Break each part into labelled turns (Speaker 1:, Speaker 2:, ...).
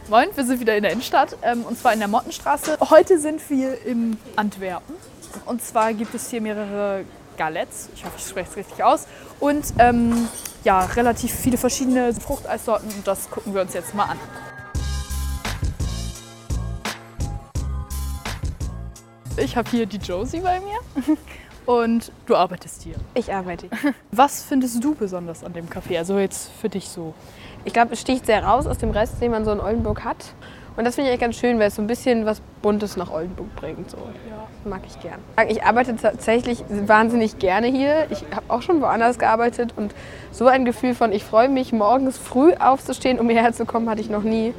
Speaker 1: Moin, wir sind wieder in der Innenstadt, und zwar in der Mottenstraße. Heute sind wir in Antwerpen. Und zwar gibt es hier mehrere Galettes, ich hoffe, ich spreche es richtig aus, und ja, relativ viele verschiedene Fruchteissorten, und das gucken wir uns jetzt mal an. Ich habe hier die Josie bei mir und du arbeitest hier.
Speaker 2: Ich arbeite.
Speaker 1: Was findest du besonders an dem Café, also jetzt für dich so?
Speaker 2: Ich glaube, es sticht sehr raus aus dem Rest, den man so in Oldenburg hat. Und das finde ich eigentlich ganz schön, weil es so ein bisschen was Buntes nach Oldenburg bringt. So. Ja. Mag ich gern. Ich arbeite tatsächlich wahnsinnig gerne hier. Ich habe auch schon woanders gearbeitet und so ein Gefühl von, ich freue mich, morgens früh aufzustehen, um hierher zu kommen, hatte ich noch nie.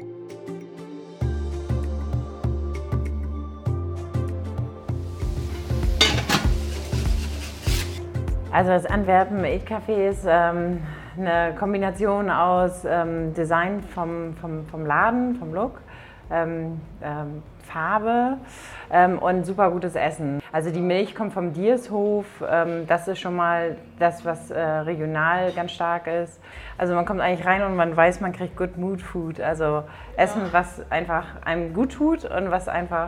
Speaker 3: Also das Antwerpen Eat Café ist eine Kombination aus Design vom Laden, vom Look, Farbe und super gutes Essen. Also die Milch kommt vom Diershof, das ist schon mal das, was regional ganz stark ist. Also man kommt eigentlich rein und man weiß, man kriegt Good Mood Food, also Essen, was einfach einem gut tut und was einfach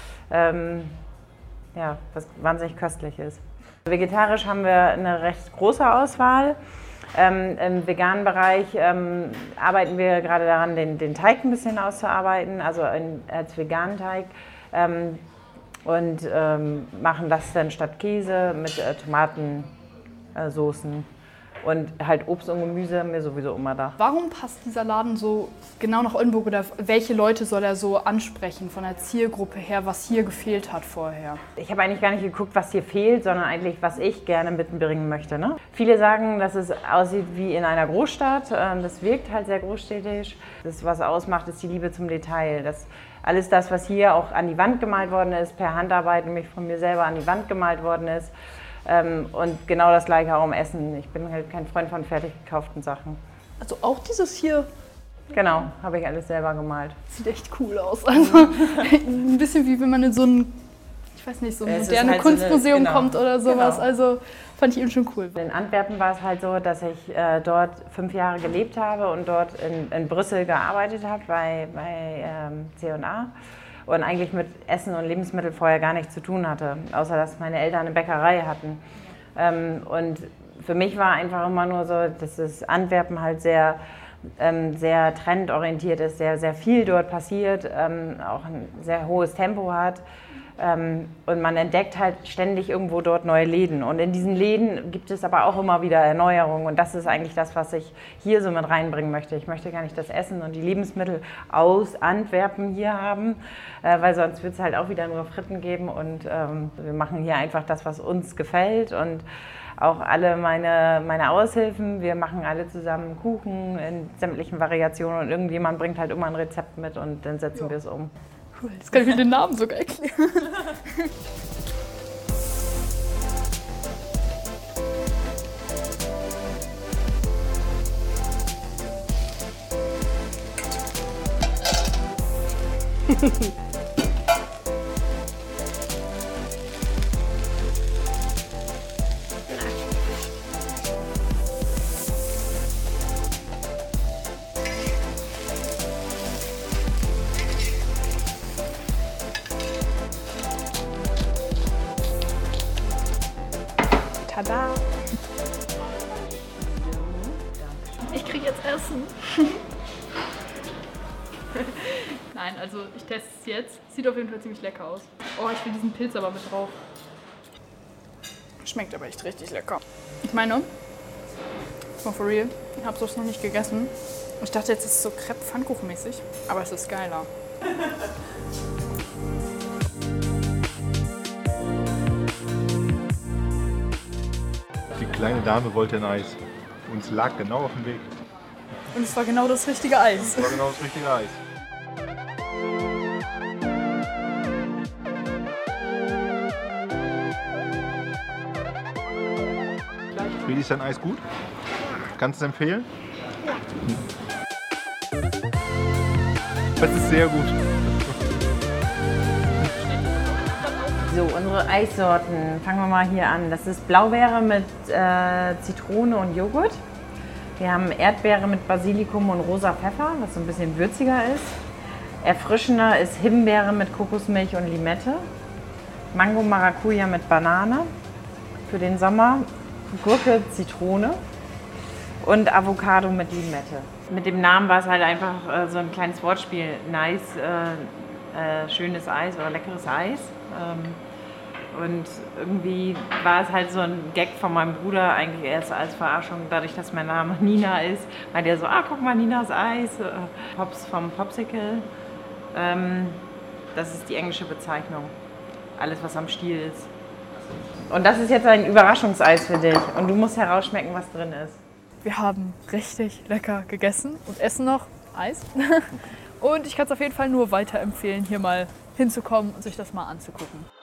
Speaker 3: ja, was wahnsinnig köstlich ist. Vegetarisch haben wir eine recht große Auswahl. Im veganen Bereich arbeiten wir gerade daran, den Teig ein bisschen auszuarbeiten, also als veganen Teig. Und machen das dann statt Käse mit Tomatensoßen. Und halt Obst und Gemüse haben wir sowieso immer da.
Speaker 1: Warum passt dieser Laden so genau nach Oldenburg oder welche Leute soll er so ansprechen von der Zielgruppe her, was hier gefehlt hat vorher?
Speaker 3: Ich habe eigentlich gar nicht geguckt, was hier fehlt, sondern eigentlich, was ich gerne mitbringen möchte. Ne? Viele sagen, dass es aussieht wie in einer Großstadt. Das wirkt halt sehr großstädtisch. Das, was ausmacht, ist die Liebe zum Detail. Alles das, was hier auch an die Wand gemalt worden ist, per Handarbeit, nämlich von mir selber an die Wand gemalt worden ist. Und genau das gleiche auch im Essen. Ich bin halt kein Freund von fertig gekauften Sachen.
Speaker 1: Also auch dieses hier?
Speaker 3: Genau, habe ich alles selber gemalt.
Speaker 1: Sieht echt cool aus. Also ein bisschen wie wenn man in so ein, ich weiß nicht, so ein modernes halt Kunstmuseum so kommt oder sowas. Genau. Also fand ich eben schon cool.
Speaker 3: In Antwerpen war es halt so, dass ich dort 5 Jahre gelebt habe und dort in Brüssel gearbeitet habe bei C&A. Und eigentlich mit Essen und Lebensmitteln vorher gar nichts zu tun hatte, außer dass meine Eltern eine Bäckerei hatten. Und für mich war einfach immer nur so, dass das Antwerpen halt sehr trendorientiert ist, sehr viel dort passiert, auch ein sehr hohes Tempo hat. Und man entdeckt halt ständig irgendwo dort neue Läden. Und in diesen Läden gibt es aber auch immer wieder Erneuerungen. Und das ist eigentlich das, was ich hier so mit reinbringen möchte. Ich möchte gar nicht das Essen und die Lebensmittel aus Antwerpen hier haben, weil sonst wird es halt auch wieder nur Fritten geben. Und wir machen hier einfach das, was uns gefällt. Und auch alle meine Aushilfen, wir machen alle zusammen Kuchen in sämtlichen Variationen. Und irgendjemand bringt halt immer ein Rezept mit und dann setzen wir es um.
Speaker 1: Cool, jetzt kann ich mir den Namen sogar erklären.
Speaker 2: Tada!
Speaker 1: Ich krieg jetzt Essen. Nein, also ich teste es jetzt. Sieht auf jeden Fall ziemlich lecker aus. Oh, ich will diesen Pilz aber mit drauf. Schmeckt aber echt richtig lecker. Ich meine, mal for real, ich habe es noch nicht gegessen. Ich dachte jetzt, ist es so Crepe-Pfannkuchen-mäßig, aber es ist geiler.
Speaker 4: Die kleine Dame wollte ein Eis. Und es lag genau auf dem Weg.
Speaker 1: Und es war genau das richtige Eis.
Speaker 4: Es war genau das richtige Eis. Friedi, ist dein Eis gut? Kannst du es empfehlen? Ja. Das ist sehr gut.
Speaker 3: So, unsere Eissorten, fangen wir mal hier an. Das ist Blaubeere mit Zitrone und Joghurt. Wir haben Erdbeere mit Basilikum und rosa Pfeffer, was so ein bisschen würziger ist. Erfrischender ist Himbeere mit Kokosmilch und Limette. Mango Maracuja mit Banane für den Sommer. Gurke, Zitrone und Avocado mit Limette. Mit dem Namen war es halt einfach so ein kleines Wortspiel. Nice, schönes Eis oder leckeres Eis. Und irgendwie war es halt so ein Gag von meinem Bruder, eigentlich erst als Verarschung, dadurch, dass mein Name Nina ist. Weil der so, guck mal, Ninas Eis, Pops vom Popsicle. Das ist die englische Bezeichnung. Alles, was am Stiel ist. Und das ist jetzt ein Überraschungseis für dich. Und du musst herausschmecken, was drin ist.
Speaker 1: Wir haben richtig lecker gegessen und essen noch Eis. Und ich kann es auf jeden Fall nur weiterempfehlen, hier mal hinzukommen und sich das mal anzugucken.